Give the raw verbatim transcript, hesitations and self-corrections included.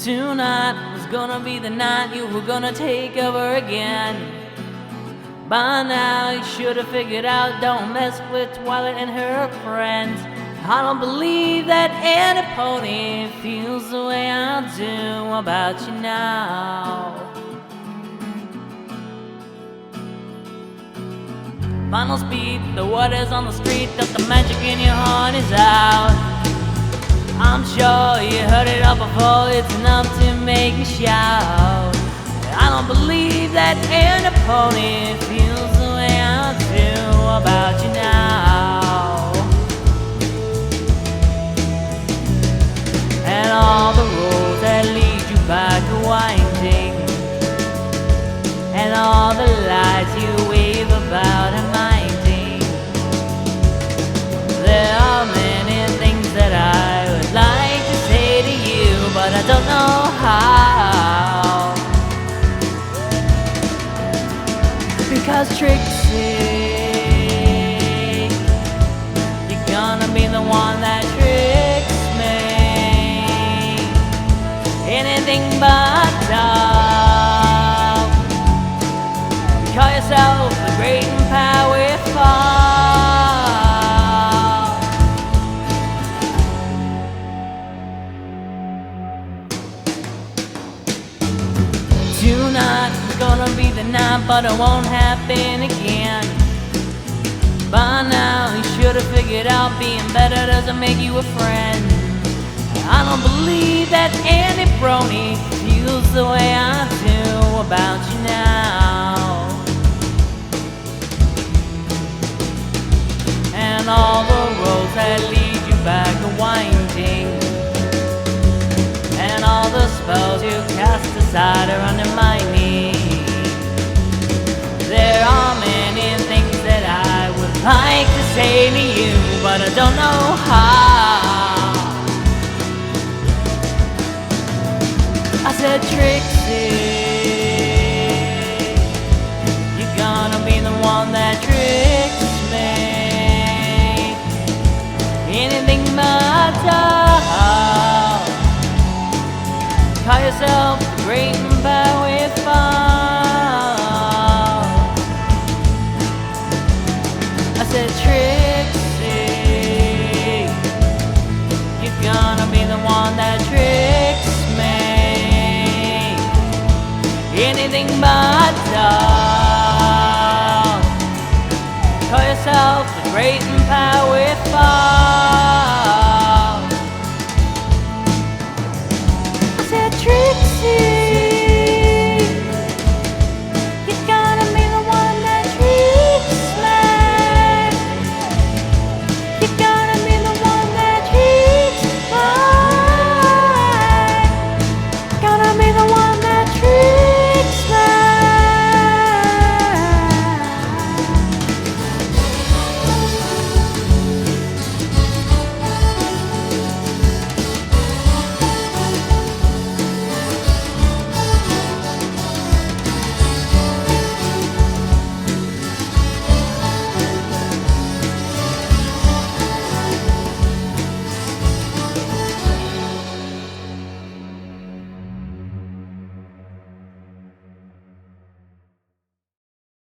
Tonight was gonna be the night you were gonna take over again. By now you should have figured out, don't mess with Twilight and her friends. I don't believe that any pony feels the way I do about you now. Finals beat, the waters on the street, that the magic in your heart is out. I'm sure you heard it all before, it's enough to make me shout. I don't believe that any pony feels the way I do about you now. And all the roads that lead you back are winding, and all the lights you wave about are minding. There are many things that I would like to say to you, but I don't know how. Because Trixie, you're gonna be the one that tricks me. Anything but love. You call yourself the great and powerful. Tonight is gonna be the night, but it won't happen again. By now you should have figured out, being better doesn't make you a friend. I don't believe that any brony feels the way I do about you now. And all the roads that lead you back are winding, and all the spells you cast aside are under my knee. There are many things that I would like to say to you, but I don't know how. I said, Trixie, you're gonna be the one that tricks me. Anything but love. Call yourself the great and powerful. I said, Trixie, you're gonna be the one that tricks me. Anything but love. Call yourself the great and powerful.